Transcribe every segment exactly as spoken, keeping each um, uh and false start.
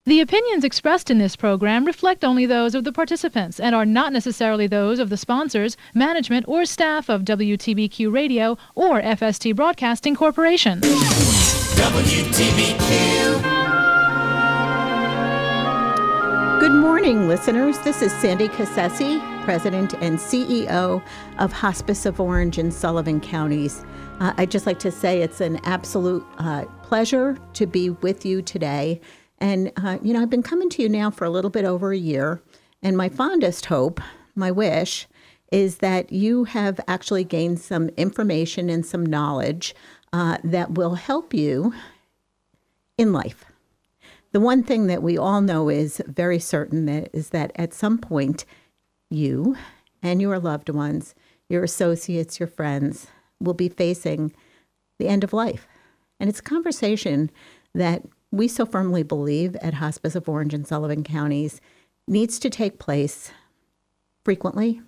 The opinions expressed in this program reflect only those of the participants and are not necessarily those of the sponsors, management, or staff of W T B Q Radio or F S T Broadcasting Corporation. W T B Q. Good morning, listeners. This is Sandy Cassesi, President and C E O of Hospice of Orange and Sullivan Counties. Uh, I'd just like to say it's an absolute uh, pleasure to be with you today. And, uh, you know, I've been coming to you now for a little bit over a year, and my fondest hope, my wish, is that you have actually gained some information and some knowledge uh, that will help you in life. The one thing that we all know is very certain that is that at some point, you and your loved ones, your associates, your friends, will be facing the end of life. And it's a conversation that we so firmly believe at Hospice of Orange and Sullivan Counties needs to take place frequently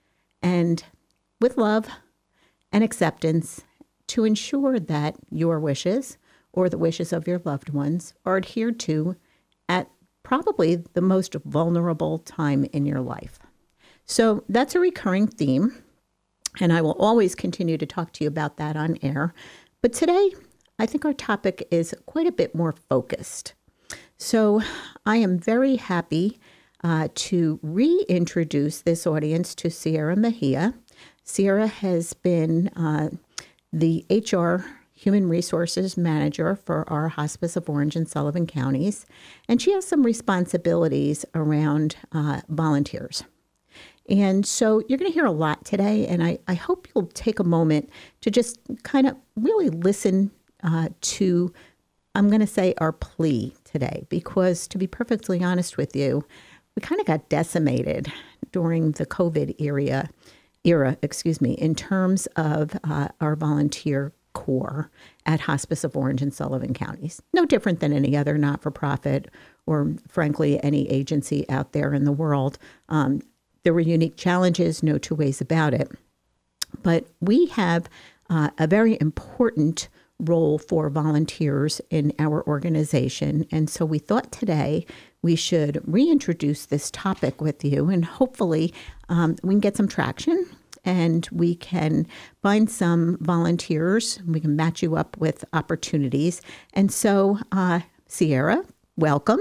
and with love and acceptance to ensure that your wishes or the wishes of your loved ones are adhered to at probably the most vulnerable time in your life. So that's a recurring theme, and I will always continue to talk to you about that on air. But today, I think our topic is quite a bit more focused. So I am very happy uh, to reintroduce this audience to Sierra Mejia. Sierra has been uh, the H R Human Resources Manager for our Hospice of Orange and Sullivan Counties, and she has some responsibilities around uh, volunteers. And so you're going to hear a lot today, and I, I hope you'll take a moment to just kind of really listen Uh, to, I'm going to say, our plea today, because to be perfectly honest with you, we kind of got decimated during the COVID era, era, excuse me, in terms of uh, our volunteer corps at Hospice of Orange and Sullivan Counties. No different than any other not-for-profit or, frankly, any agency out there in the world. Um, there were unique challenges, no two ways about it. But we have uh, a very important role for volunteers in our organization. And so we thought today we should reintroduce this topic with you, and hopefully um, we can get some traction and we can find some volunteers. We can match you up with opportunities. And so, uh, Sierra, welcome.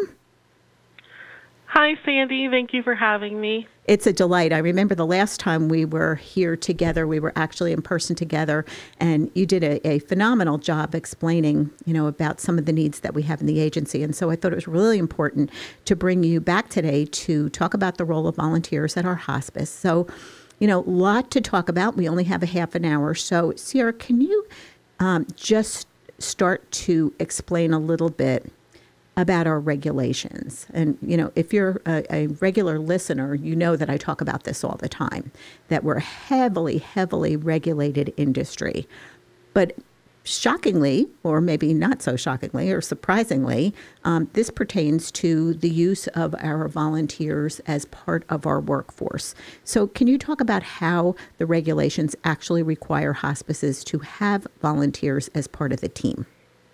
Hi, Sandy. Thank you for having me. It's a delight. I remember the last time we were here together, we were actually in person together, and you did a, a phenomenal job explaining, you know, about some of the needs that we have in the agency. And so I thought it was really important to bring you back today to talk about the role of volunteers at our hospice. So, you know, a lot to talk about. We only have a half an hour. So, Sierra, can you um, just start to explain a little bit about our regulations? And, you know, if you're a, a regular listener, you know that I talk about this all the time, that we're a heavily, heavily regulated industry. But shockingly, or maybe not so shockingly or surprisingly, um, this pertains to the use of our volunteers as part of our workforce. So can you talk about how the regulations actually require hospices to have volunteers as part of the team?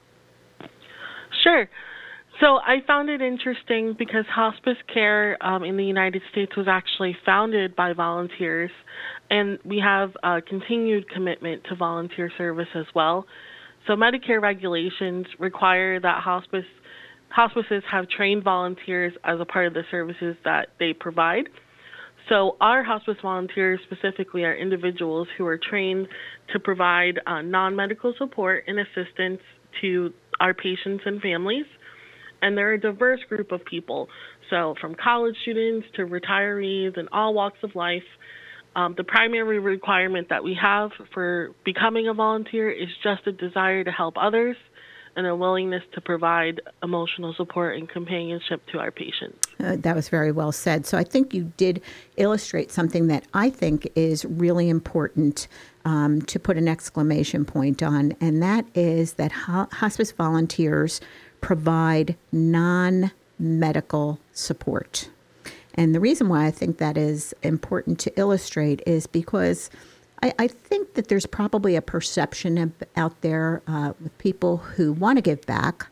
Sure. So I found it interesting because hospice care um, in the United States was actually founded by volunteers, and we have a continued commitment to volunteer service as well. So Medicare regulations require that hospice hospices have trained volunteers as a part of the services that they provide. So our hospice volunteers specifically are individuals who are trained to provide uh, non-medical support and assistance to our patients and families. And they're a diverse group of people, so from college students to retirees and all walks of life. Um, the primary requirement that we have for becoming a volunteer is just a desire to help others and a willingness to provide emotional support and companionship to our patients. Uh, that was very well said. So I think you did illustrate something that I think is really important um, to put an exclamation point on, and that is that ho- hospice volunteers provide non-medical support. And the reason why I think that is important to illustrate is because I, I think that there's probably a perception of, out there uh, with people who want to give back,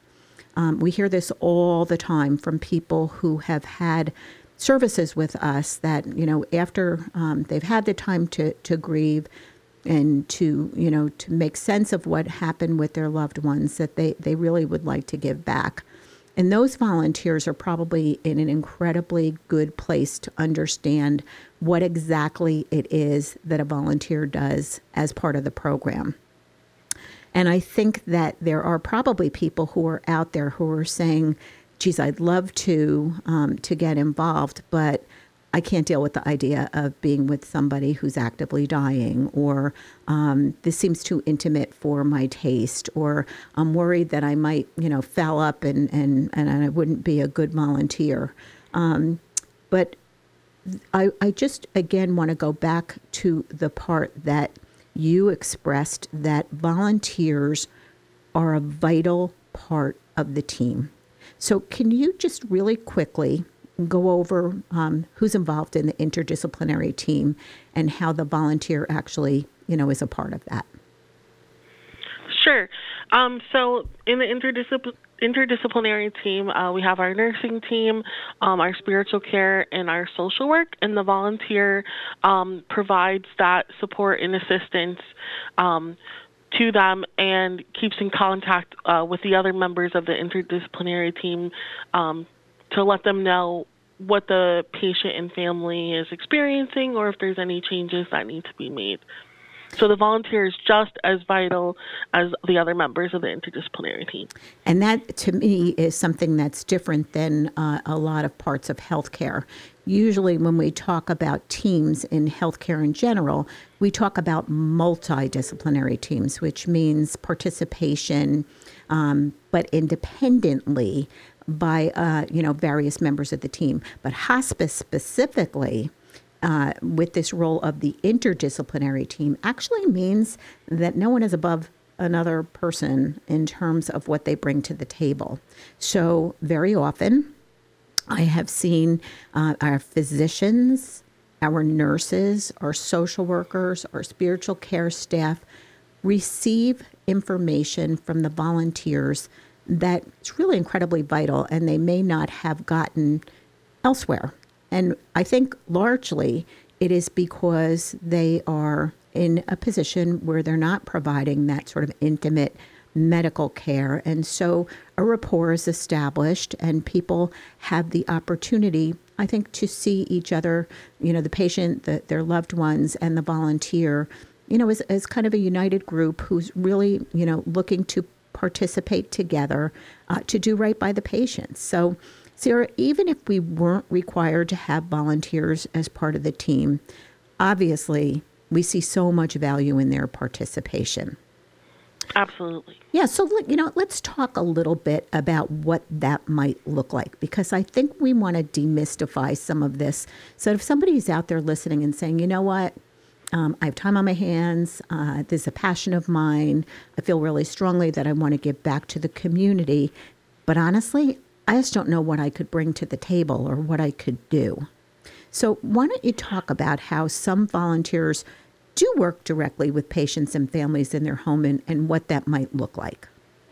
Um, we hear this all the time from people who have had services with us that, you know, after um, they've had the time to, to grieve and to, you know, to make sense of what happened with their loved ones, that they, they really would like to give back. And those volunteers are probably in an incredibly good place to understand what exactly it is that a volunteer does as part of the program. And I think that there are probably people who are out there who are saying, geez, I'd love to um, to get involved, but I can't deal with the idea of being with somebody who's actively dying, or um, this seems too intimate for my taste, or I'm worried that I might, you know, foul up and, and, and I wouldn't be a good volunteer. Um, but I, I just, again, want to go back to the part that you expressed, that volunteers are a vital part of the team. So can you just really quickly go over um, who's involved in the interdisciplinary team and how the volunteer actually, you know, is a part of that? Sure. Um, so in the interdiscipl- interdisciplinary team, uh, we have our nursing team, um, our spiritual care, and our social work, and the volunteer um, provides that support and assistance um, to them and keeps in contact uh, with the other members of the interdisciplinary team um, to let them know what the patient and family is experiencing, or if there's any changes that need to be made. So the volunteer is just as vital as the other members of the interdisciplinary team. And that, to me, is something that's different than uh, a lot of parts of healthcare. Usually when we talk about teams in healthcare in general, we talk about multidisciplinary teams, which means participation, um, but independently by, uh, you know, various members of the team. But hospice specifically, Uh, with this role of the interdisciplinary team, actually means that no one is above another person in terms of what they bring to the table. So very often, I have seen uh, our physicians, our nurses, our social workers, our spiritual care staff receive information from the volunteers that's really incredibly vital, and they may not have gotten elsewhere. And I think largely it is because they are in a position where they're not providing that sort of intimate medical care. And so a rapport is established and people have the opportunity, I think, to see each other, you know, the patient, the, their loved ones, and the volunteer, you know, as, as kind of a united group who's really, you know, looking to participate together uh, to do right by the patient. So Sarah, even if we weren't required to have volunteers as part of the team, obviously we see so much value in their participation. Absolutely. Yeah, so, you know, let's talk a little bit about what that might look like, because I think we want to demystify some of this. So if somebody's out there listening and saying, you know what, um, I have time on my hands, uh, this is a passion of mine, I feel really strongly that I want to give back to the community, but honestly, I just don't know what I could bring to the table or what I could do. So why don't you talk about how some volunteers do work directly with patients and families in their home, and, and what that might look like?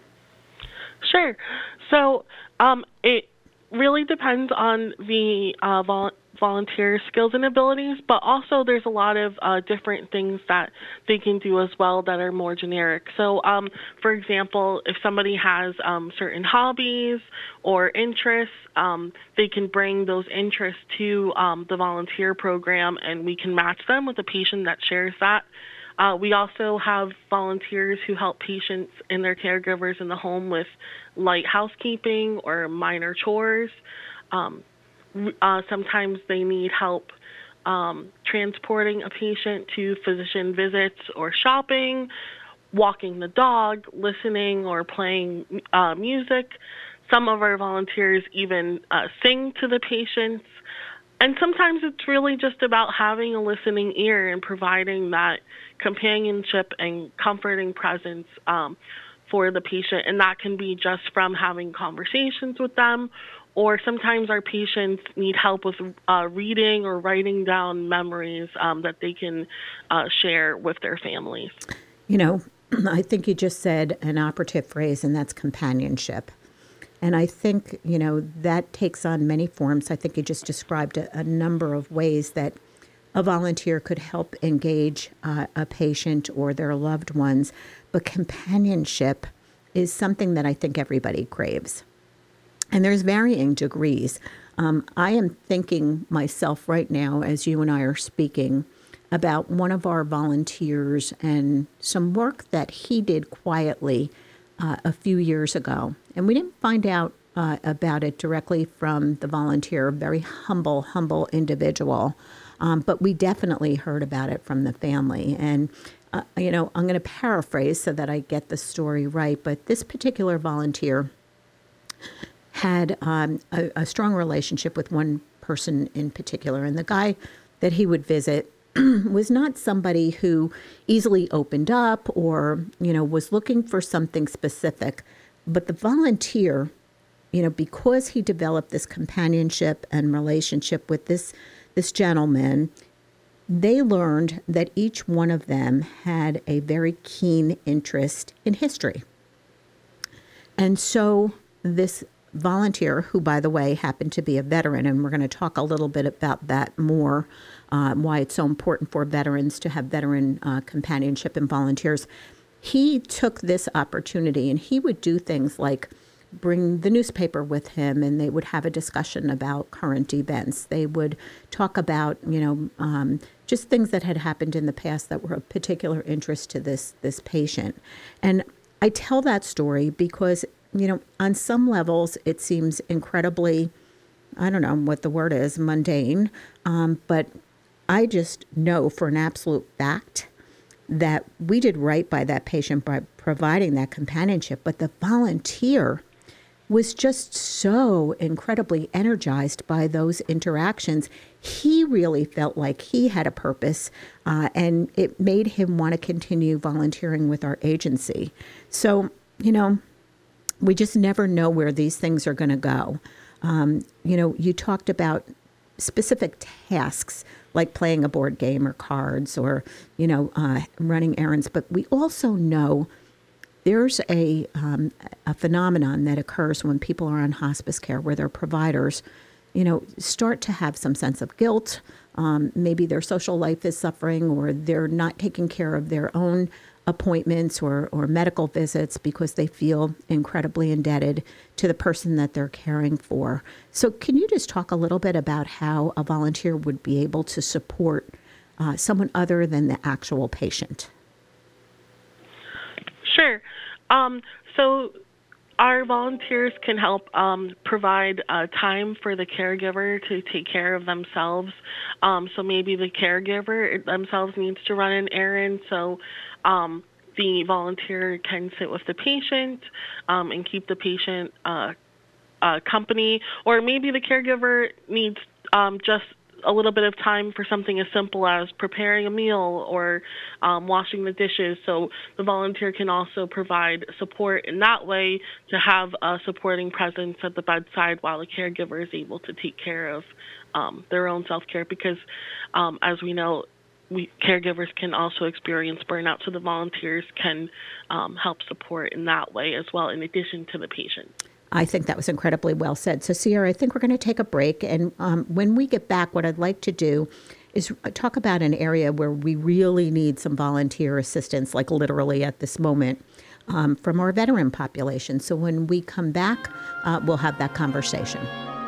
Sure. So um, it really depends on the uh, vol- volunteer skills and abilities, but also there's a lot of uh, different things that they can do as well that are more generic. So, um, for example, if somebody has um, certain hobbies or interests, um, they can bring those interests to um, the volunteer program, and we can match them with a patient that shares that. Uh, we also have volunteers who help patients and their caregivers in the home with light housekeeping or minor chores. Um, uh, sometimes they need help um, transporting a patient to physician visits or shopping, walking the dog, listening or playing uh, music. Some of our volunteers even uh, sing to the patients. And sometimes it's really just about having a listening ear and providing that companionship and comforting presence um, for the patient. And that can be just from having conversations with them, or sometimes our patients need help with uh, reading or writing down memories um, that they can uh, share with their families. You know, I think you just said an operative phrase, and that's companionship. And I think, you know, that takes on many forms. I think you just described a, a number of ways that a volunteer could help engage uh, a patient or their loved ones. But companionship is something that I think everybody craves. And there's varying degrees. Um, I am thinking myself right now, as you and I are speaking, about one of our volunteers and some work that he did quietly uh, a few years ago. And we didn't find out uh, about it directly from the volunteer, a very humble, humble individual. Um, but we definitely heard about it from the family. And, uh, you know, I'm going to paraphrase so that I get the story right. But this particular volunteer had um, a, a strong relationship with one person in particular. And the guy that he would visit was not somebody who easily opened up or, you know, was looking for something specific. But the volunteer, you know, because he developed this companionship and relationship with this this gentleman, they learned that each one of them had a very keen interest in history. And so this volunteer, who, by the way, happened to be a veteran, and we're going to talk a little bit about that more, uh, why it's so important for veterans to have veteran uh, companionship and volunteers. He took this opportunity, and he would do things like bring the newspaper with him, and they would have a discussion about current events. They would talk about, you know, um, just things that had happened in the past that were of particular interest to this this patient. And I tell that story because, you know, on some levels, it seems incredibly, I don't know what the word is, mundane, um, but I just know for an absolute fact that we did right by that patient by providing that companionship, but the volunteer was just so incredibly energized by those interactions. He really felt like he had a purpose, uh, and it made him want to continue volunteering with our agency. So, you know, we just never know where these things are going to go. Um, you know, you talked about specific tasks like playing a board game or cards or, you know, uh, running errands. But we also know there's a um, a phenomenon that occurs when people are on hospice care where their providers, you know, start to have some sense of guilt. Um, maybe their social life is suffering, or they're not taking care of their own appointments or, or medical visits because they feel incredibly indebted to the person that they're caring for. So can you just talk a little bit about how a volunteer would be able to support uh, someone other than the actual patient? Sure. Um, so our volunteers can help um, provide uh, time for the caregiver to take care of themselves. Um, so maybe the caregiver themselves needs to run an errand. So um, the volunteer can sit with the patient um, and keep the patient uh, uh, company. Or maybe the caregiver needs um, just a little bit of time for something as simple as preparing a meal or um, washing the dishes. So the volunteer can also provide support in that way to have a supporting presence at the bedside while the caregiver is able to take care of um, their own self-care. Because um, as we know, we caregivers can also experience burnout, so the volunteers can um, help support in that way as well, in addition to the patient. I think that was incredibly well said. So, Sierra, I think we're going to take a break. And um, when we get back, what I'd like to do is talk about an area where we really need some volunteer assistance, like literally at this moment, um, from our veteran population. So when we come back, uh, we'll have that conversation.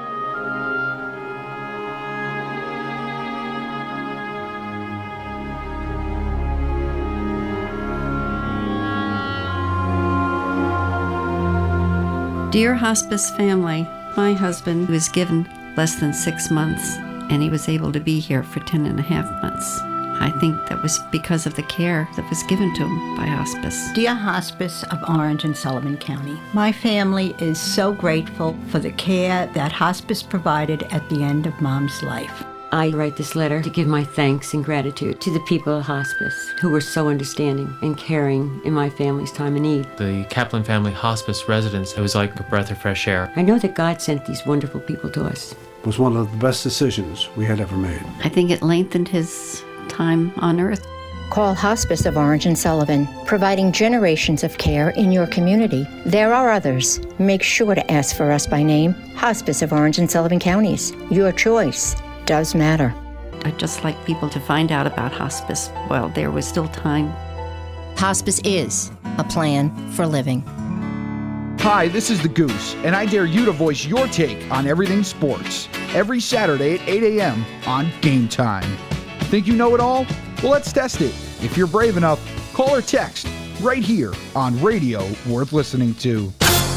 Dear hospice family, my husband was given less than six months, and he was able to be here for ten and a half months. I think that was because of the care that was given to him by hospice. Dear Hospice of Orange and Sullivan County, my family is so grateful for the care that hospice provided at the end of Mom's life. I write this letter to give my thanks and gratitude to the people of hospice who were so understanding and caring in my family's time of need. The Kaplan Family Hospice residence, it was like a breath of fresh air. I know that God sent these wonderful people to us. It was one of the best decisions we had ever made. I think it lengthened his time on earth. Call Hospice of Orange and Sullivan, providing generations of care in your community. There are others. Make sure to ask for us by name. Hospice of Orange and Sullivan Counties. Your choice does matter. I'd just like people to find out about hospice while there was still time. Hospice is a plan for living. Hi, this is the Goose, and I dare you to voice your take on everything sports. Every Saturday at eight a.m. on Game Time. Think you know it all? Well, let's test it. If you're brave enough, call or text right here on Radio Worth Listening to.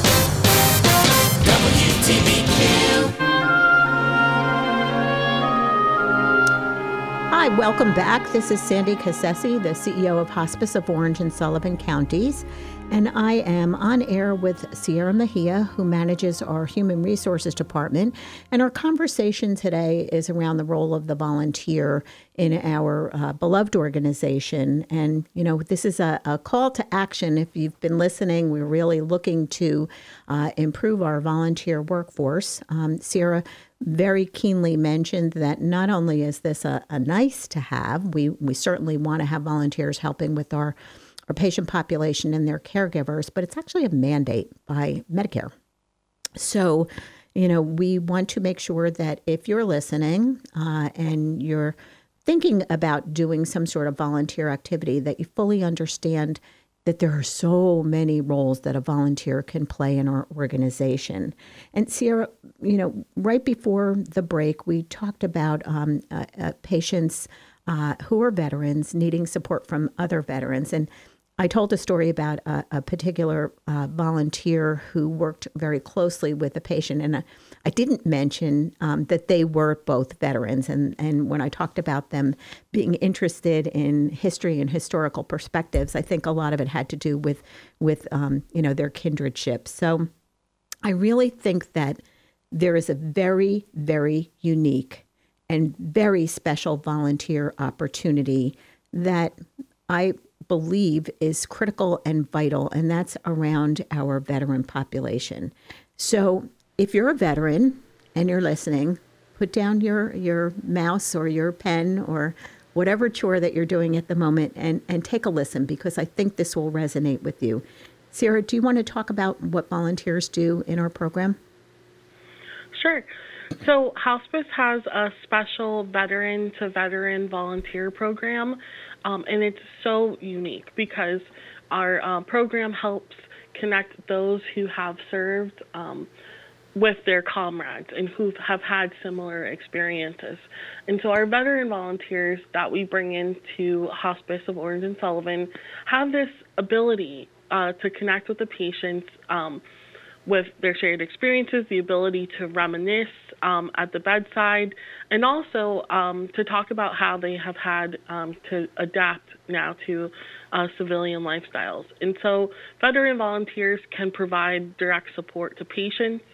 W T B Q. Hi, welcome back. This is Sandy Cassesi, the C E O of Hospice of Orange and Sullivan Counties, and I am on air with Sierra Mejia, who manages our Human Resources Department, and our conversation today is around the role of the volunteer in our uh, beloved organization. And, you know, this is a, a call to action. If you've been listening, we're really looking to uh, improve our volunteer workforce. Um, Sierra very keenly mentioned that not only is this a, a nice to have, we, we certainly want to have volunteers helping with our, our patient population and their caregivers, but it's actually a mandate by Medicare. So, you know, we want to make sure that if you're listening uh, and you're thinking about doing some sort of volunteer activity, that you fully understand that there are so many roles that a volunteer can play in our organization. And Sierra, you know, right before the break, we talked about um, uh, uh, patients uh, who are veterans needing support from other veterans. And I told a story about a, a particular uh, volunteer who worked very closely with a patient, and I, I didn't mention um, that they were both veterans. And, and when I talked about them being interested in history and historical perspectives, I think a lot of it had to do with with um, you know, their kindredship. So I really think that there is a very, very unique and very special volunteer opportunity that I believe is critical and vital, and that's around our veteran population. So if you're a veteran and you're listening, put down your, your mouse or your pen or whatever chore that you're doing at the moment and, and take a listen, because I think this will resonate with you. Sierra, do you want to talk about what volunteers do in our program? Sure. So Hospice has a special veteran-to-veteran volunteer program, um, and it's so unique because our uh, program helps connect those who have served um, with their comrades and who have had similar experiences. And so our veteran volunteers that we bring into Hospice of Orange and Sullivan have this ability uh, to connect with the patients um, with their shared experiences, the ability to reminisce um, at the bedside, and also um, to talk about how they have had um, to adapt now to uh, civilian lifestyles. And so veteran volunteers can provide direct support to patients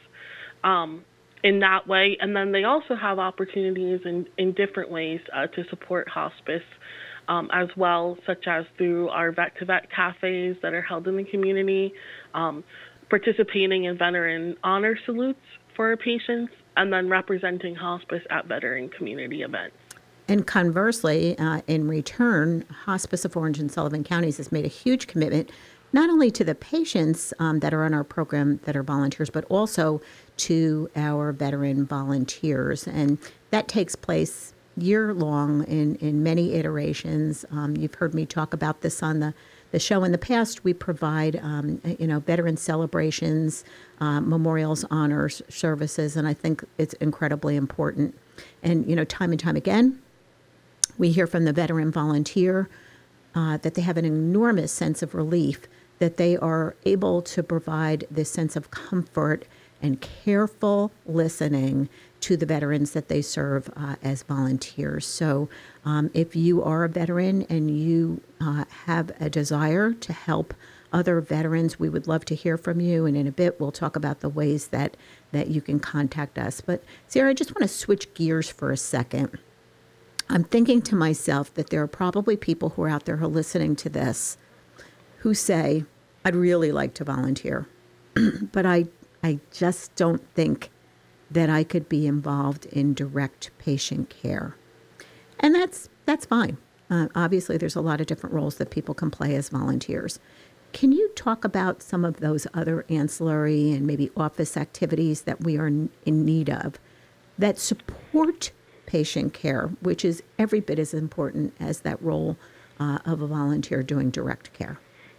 um, in that way, and then they also have opportunities in, in different ways uh, to support hospice um, as well, such as through our vet-to-vet cafes that are held in the community, um, participating in veteran honor salutes for our patients, and then representing hospice at veteran community events. And conversely, uh, in return, Hospice of Orange and Sullivan Counties has made a huge commitment not only to the patients um, that are on our program that are volunteers, but also to our veteran volunteers. And that takes place year-long in, in many iterations. Um, you've heard me talk about this on the The show in the past. We provide, um, you know, veteran celebrations, uh, memorials, honors, services, and I think it's incredibly important. And, you know, time and time again, we hear from the veteran volunteer uh, that they have an enormous sense of relief that they are able to provide this sense of comfort and careful listening to the veterans that they serve uh, as volunteers. So um, if you are a veteran and you uh, have a desire to help other veterans, we would love to hear from you. And in a bit, we'll talk about the ways that, that you can contact us. But Sarah, I just want to switch gears for a second. I'm thinking to myself that there are probably people who are out there who are listening to this who say, I'd really like to volunteer, but I, I just don't think that I could be involved in direct patient care. And that's that's fine. Uh, obviously, there's a lot of different roles that people can play as volunteers. Can you talk about some of those other ancillary and maybe office activities that we are in need of that support patient care, which is every bit as important as that role uh, of a volunteer doing direct care?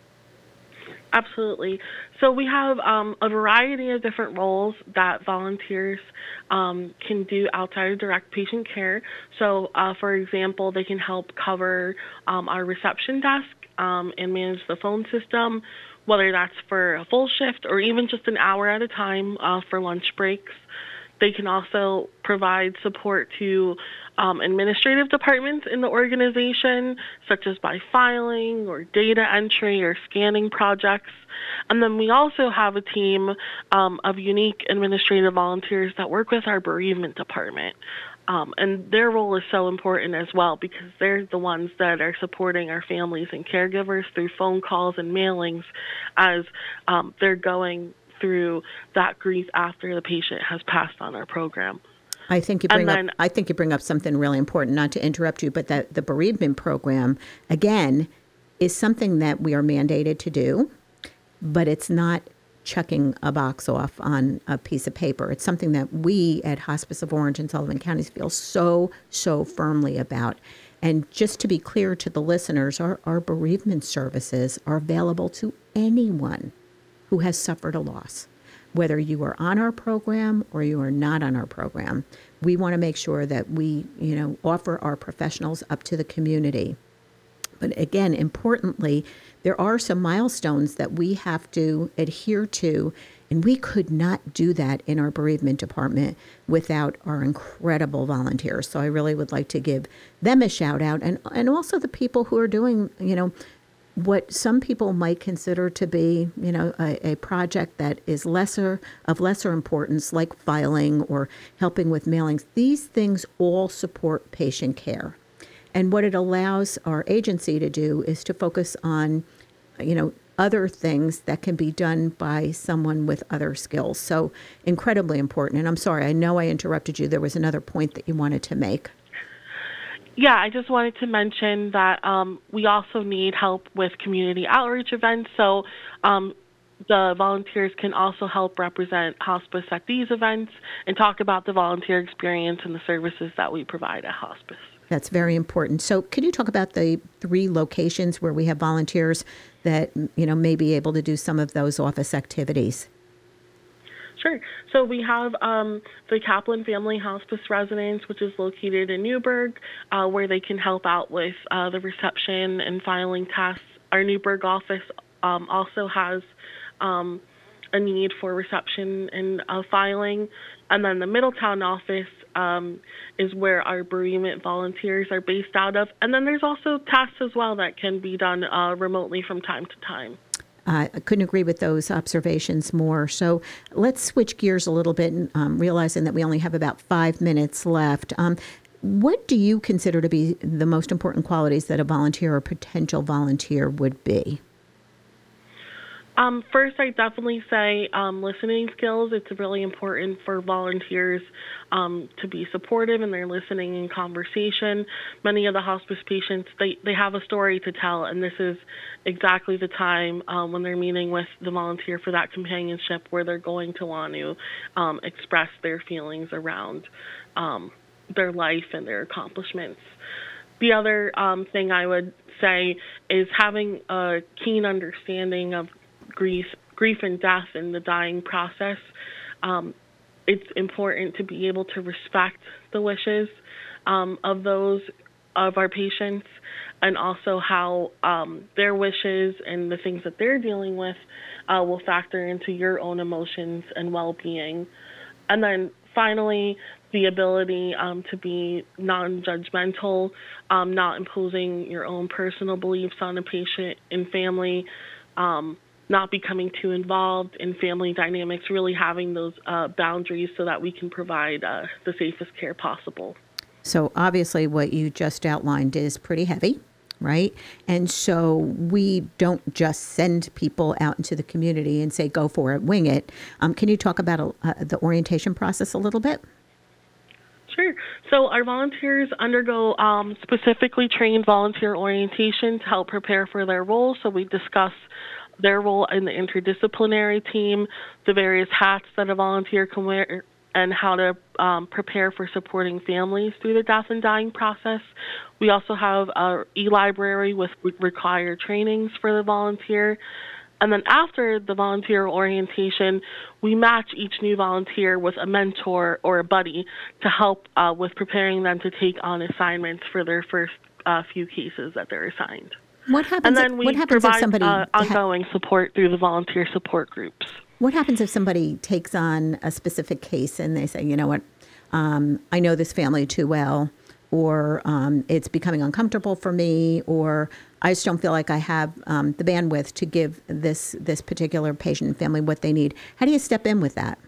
Absolutely. So we have um, a variety of different roles that volunteers um, can do outside of direct patient care. So, uh, for example, they can help cover um, our reception desk um, and manage the phone system, whether that's for a full shift or even just an hour at a time uh, for lunch breaks. They can also provide support to um, administrative departments in the organization, such as by filing or data entry or scanning projects. And then we also have a team um, of unique administrative volunteers that work with our bereavement department. Um, and their role is so important as well because they're the ones that are supporting our families and caregivers through phone calls and mailings as um, they're going through that grief after the patient has passed on our program. I think you bring then, up I think you bring up something really important, not to interrupt you, but that the bereavement program, again, is something that we are mandated to do, but it's not checking a box off on a piece of paper. It's something that we at Hospice of Orange and Sullivan Counties feel so, so firmly about. And just to be clear to the listeners, our, our bereavement services are available to anyone who has suffered a loss. Whether you are on our program or you are not on our program, we want to make sure that we, you know, offer our professionals up to the community. But again, importantly, there are some milestones that we have to adhere to, and we could not do that in our bereavement department without our incredible volunteers. So I really would like to give them a shout out, and, and also the people who are doing, you know, what some people might consider to be, you know, a, a project that is lesser of lesser importance, like filing or helping with mailings. These things all support patient care. And what it allows our agency to do is to focus on, you know, other things that can be done by someone with other skills. So incredibly important. And I'm sorry, I know I interrupted you. There was another point that you wanted to make. Yeah, I just wanted to mention that um, we also need help with community outreach events. So um, the volunteers can also help represent hospice at these events and talk about the volunteer experience and the services that we provide at hospice. That's very important. So could you talk about the three locations where we have volunteers that, you know, may be able to do some of those office activities? Sure. So we have um, the Kaplan Family Hospice Residence, which is located in Newburgh, uh, where they can help out with uh, the reception and filing tasks. Our Newburgh office um, also has um, a need for reception and uh, filing. And then the Middletown office um, is where our bereavement volunteers are based out of. And then there's also tasks as well that can be done uh, remotely from time to time. Uh, I couldn't agree with those observations more. So let's switch gears a little bit, um, realizing that we only have about five minutes left. Um, what do you consider to be the most important qualities that a volunteer or potential volunteer would be? Um, first, I definitely say um, listening skills. It's really important for volunteers um, to be supportive in their listening and conversation. Many of the hospice patients, they, they have a story to tell, and this is exactly the time um, when they're meeting with the volunteer for that companionship where they're going to want to um, express their feelings around um, their life and their accomplishments. The other um, thing I would say is having a keen understanding of grief, grief and death and the dying process. Um, it's important to be able to respect the wishes um, of those of our patients, and also how um, their wishes and the things that they're dealing with uh, will factor into your own emotions and well-being. And then finally, the ability um, to be non-judgmental, um, not imposing your own personal beliefs on a patient and family, um, not becoming too involved in family dynamics, really having those uh, boundaries so that we can provide uh, the safest care possible. So obviously what you just outlined is pretty heavy, right? And so we don't just send people out into the community and say, go for it, wing it. Um, can you talk about uh, the orientation process a little bit? Sure. So our volunteers undergo um, specifically trained volunteer orientation to help prepare for their role. So we discuss their role in the interdisciplinary team, the various hats that a volunteer can wear, and how to um, prepare for supporting families through the death and dying process. We also have our e-library with required trainings for the volunteer. And then after the volunteer orientation, we match each new volunteer with a mentor or a buddy to help uh, with preparing them to take on assignments for their first uh, few cases that they're assigned. What happens? And then if, we what happens provide if somebody uh, ha- ongoing support through the volunteer support groups. What happens if somebody takes on a specific case and they say, you know what, um, I know this family too well, or um, it's becoming uncomfortable for me, or I just don't feel like I have um, the bandwidth to give this this particular patient and family what they need. How do you step in with that?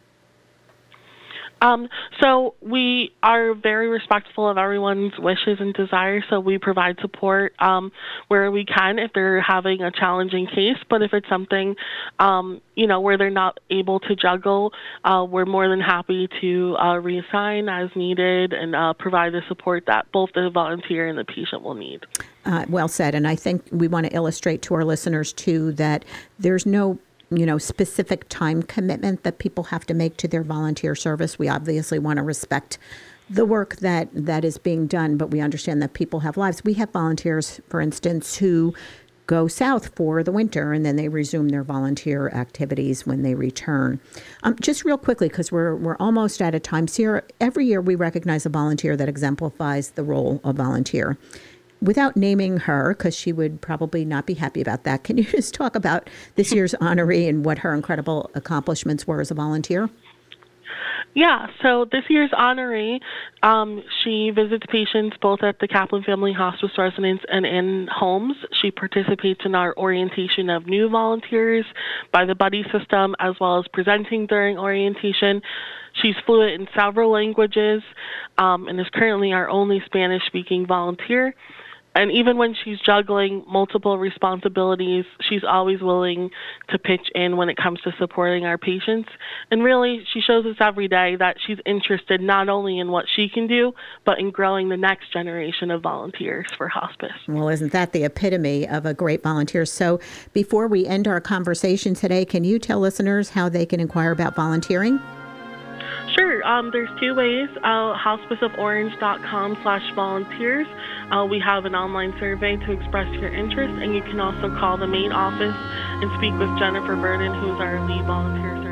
Um, so we are very respectful of everyone's wishes and desires, so we provide support um, where we can if they're having a challenging case. But if it's something, um, you know, where they're not able to juggle, uh, we're more than happy to uh, reassign as needed and uh, provide the support that both the volunteer and the patient will need. Uh, well said. And I think we want to illustrate to our listeners, too, that there's no you know, specific time commitment that people have to make to their volunteer service. We obviously want to respect the work that, that is being done, but we understand that people have lives. We have volunteers, for instance, who go south for the winter and then they resume their volunteer activities when they return. Um, just real quickly, because we're we're almost out of time, Sierra, every year we recognize a volunteer that exemplifies the role of volunteer. Without naming her, because she would probably not be happy about that, can you just talk about this year's honoree and what her incredible accomplishments were as a volunteer? Yeah, so this year's honoree, um, she visits patients both at the Kaplan Family Hospice Residence and in homes. She participates in our orientation of new volunteers by the buddy system, as well as presenting during orientation. She's fluent in several languages um, and is currently our only Spanish-speaking volunteer. And even when she's juggling multiple responsibilities, she's always willing to pitch in when it comes to supporting our patients. And really, she shows us every day that she's interested not only in what she can do, but in growing the next generation of volunteers for hospice. Well, isn't that the epitome of a great volunteer? So before we end our conversation today, can you tell listeners how they can inquire about volunteering? Sure. Um, there's two ways. Uh, hospiceoforange.com slash volunteers. Uh, we have an online survey to express your interest, and you can also call the main office and speak with Jennifer Burden, who's our lead volunteer